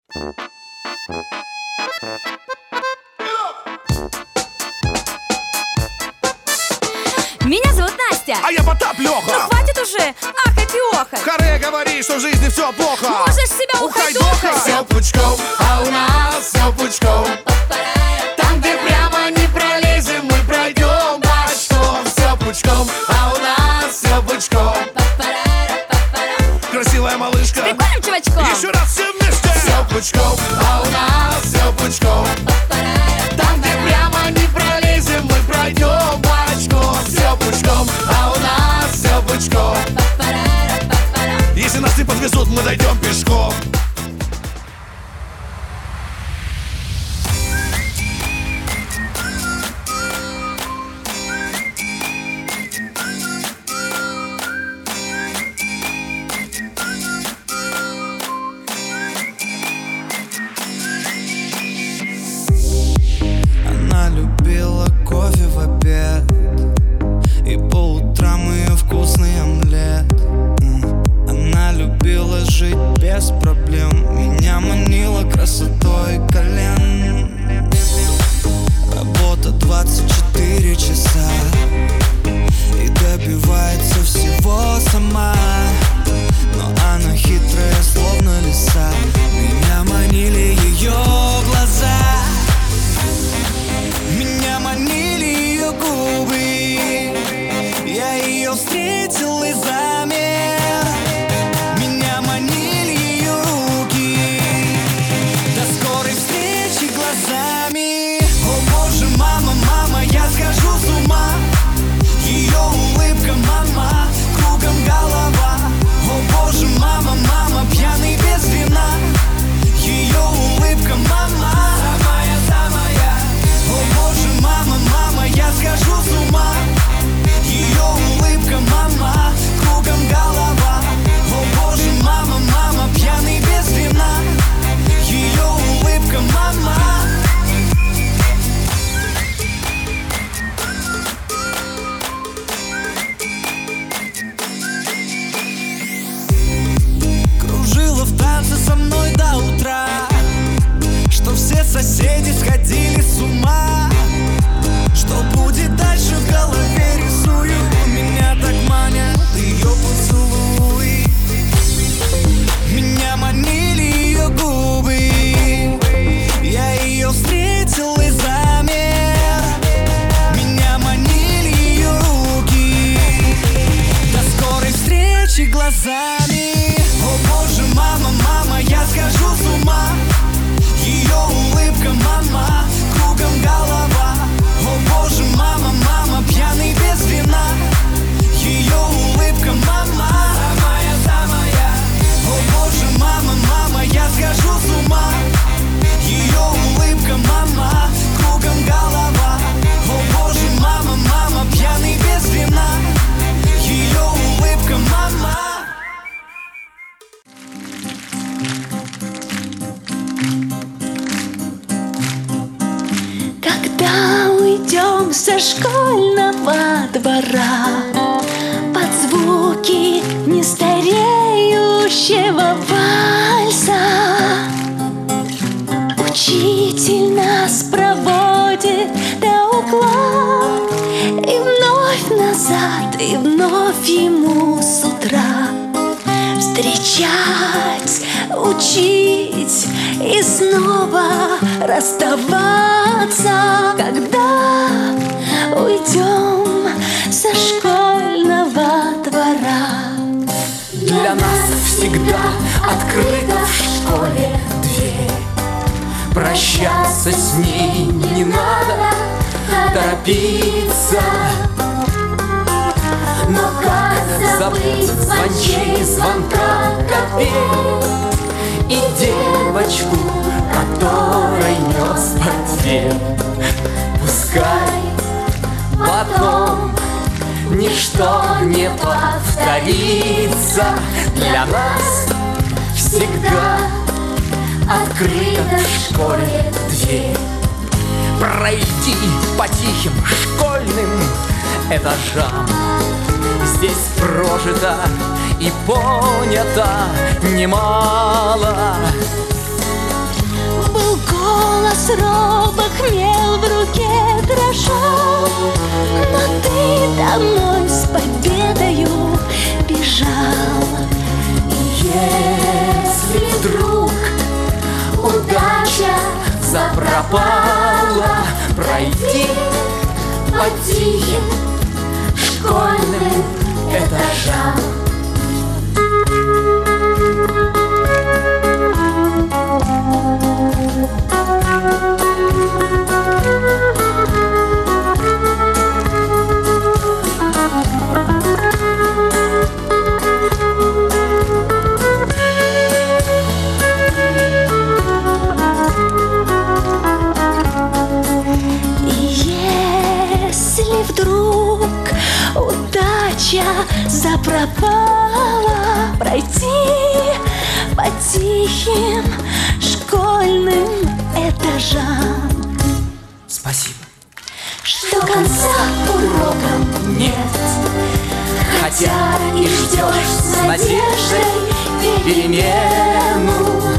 Меня зовут Настя. А я Потап Лёха. Ну хватит уже ахать и охать. Харе говори, что в жизни все плохо. Можешь себя ухайдохать. Все пучком, а у нас все пучком. Там, где прямо не пролезем, мы пройдем бочком. Все пучком, а у нас все пучком. Красивая малышка. Прикольным чувачком. Еще раз все вместе. Все пучком, а у нас все пучком. Там, где прямо не пролезем, мы пройдем бочком. Все пучком, а у нас все пучком. Если нас не подвезут, мы дойдем пешком. Она любила кофе в обед, и по утрам ее вкусный омлет. Она любила жить без проблем, меня манила красотой колен. Работа 24 часа и добивается всего сама. Но она хитрая, словно лиса, меня манили ее глаза. Меня манили ее губы, я ее встретил и замер. Меня манили ее руки, до скорой встречи глазами. О боже, мама, мама, я схожу с ума. Ее улыбка, мама, кругом голова. О боже, мама, мама, пьяный без вина. Ее улыбка, мама, самая-самая. О боже, мама, мама, я схожу с ума. Ее улыбка, мама, кругом голова. О боже, мама, мама, пьяный без вина. Ее улыбка, мама. Кружила в танце со мной до утра, что все соседи сходили с ума. Что будет дальше, в голове рисую. Меня так манят ее поцелуи. Меня манили ее губы, я ее встретил и замер. Меня манили ее руки, до скорой встречи глазами. О боже, мама, мама, я схожу с ума. Ее улыбка, мама, кругом голова. О боже, мама, мама, пьяный без вина. Ее улыбка, мама, самая-самая. О боже, мама, мама, я схожу с ума. Ее улыбка, мама, кругом голова. О боже, мама, мама, пьяный без вина. Ее улыбка, мама. Когда уйдем со школьного двора под звуки нестареющего вальса, учитель нас проводит до угла и вновь назад, и вновь ему с утра встречать, учить и снова расставаться. Когда уйдем со школьного двора, для нас всегда открыта в школе дверь. Прощаться с ней не надо торопиться. Но как забыть звончей звонка копель и девочку, которой нес портфель? Пускай потом ничто не повторится. Для нас всегда открыта в школе дверь. Пройти по тихим школьным этажам. Здесь прожито и понято немало. с робок мел в руке дрожал, но ты домой с победою бежал. И если вдруг удача запропала, пройти по тихим школьным этажам. Если вдруг удача запропала, пройти по тихим школьным этажам. Спасибо. Что конца урокам нет, Хотя и ждешь с надеждой перемену,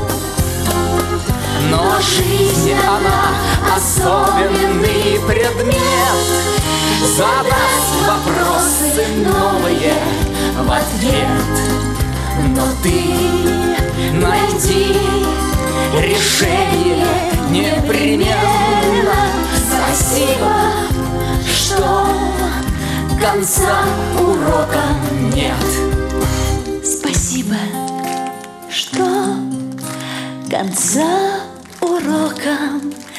но жизнь, она особенный предмет, задаст вопросы новые в ответ. Но ты найди решение непременно. спасибо, что Конца урокам нет. спасибо, что конца урокам